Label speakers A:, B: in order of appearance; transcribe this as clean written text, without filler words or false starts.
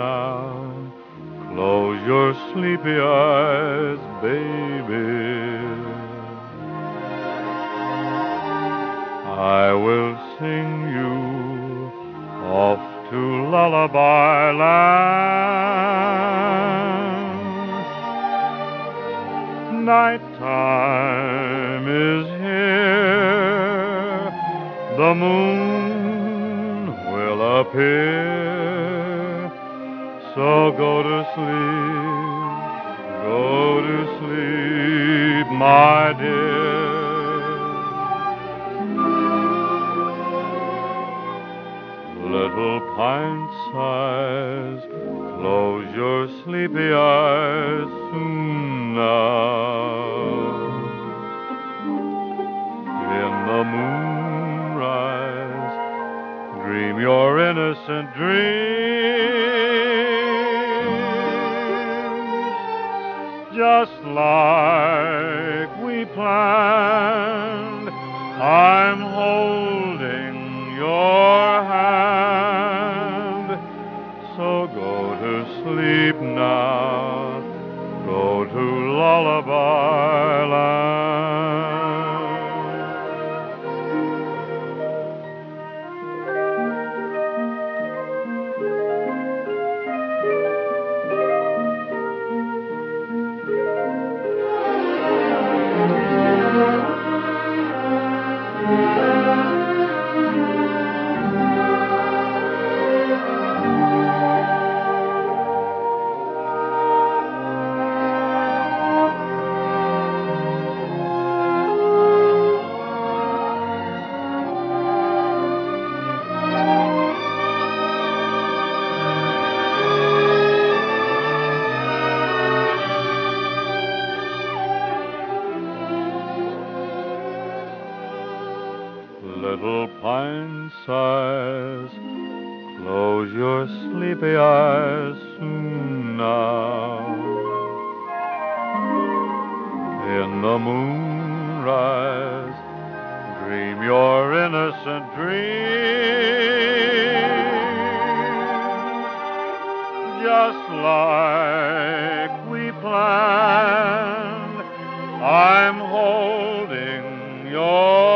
A: now. Close your sleepy eyes, baby. I will sing you off to lullaby land. Nighttime is here, the moon will appear, so go to sleep, my dear. Little pine sighs, close your sleepy eyes soon now. In the moonrise, dream your innocent dreams, just like we planned. I'm holding your hand, so go to sleep now, go to lullaby land. Little pine sighs, close your sleepy eyes soon now. In the moonrise, dream your innocent dreams, just like we planned. I'm holding your